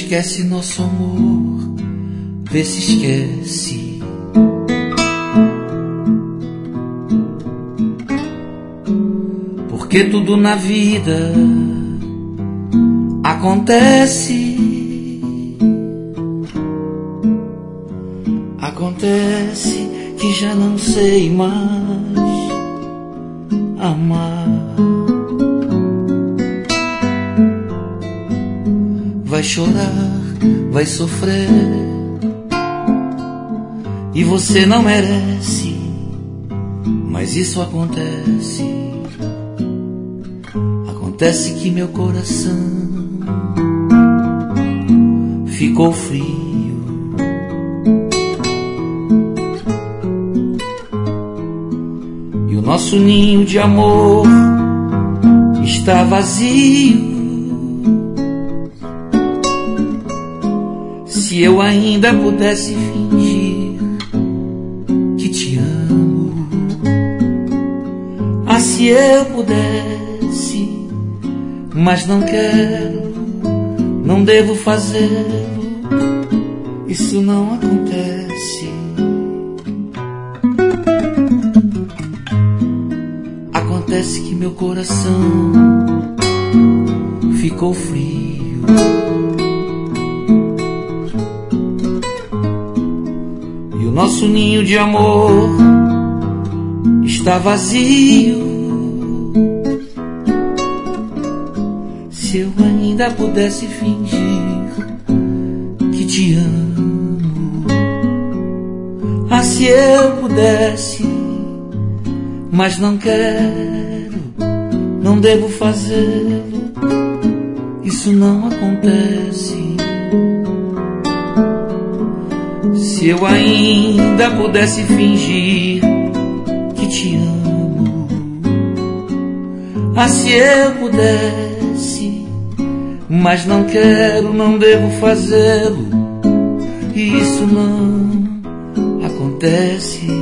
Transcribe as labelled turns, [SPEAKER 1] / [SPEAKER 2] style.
[SPEAKER 1] esquece nosso amor, vê se esquece. Porque tudo na vida acontece, acontece que já não sei mais amar. Vai chorar, vai sofrer, e você não merece, mas isso acontece. Acontece que meu coração ficou frio, e o nosso ninho de amor está vazio. Se eu ainda pudesse fingir que te amo, ah, se eu pudesse, mas não quero, não devo fazê-lo, isso não acontece. Acontece que meu coração ficou frio, e o nosso ninho de amor está vazio. Se eu ainda pudesse fingir que te amo, ah, se eu pudesse, mas não quero, não devo fazê-lo, isso não acontece. Se eu ainda pudesse fingir que te amo, ah, se eu pudesse, mas não quero, não devo fazê-lo, e isso não acontece.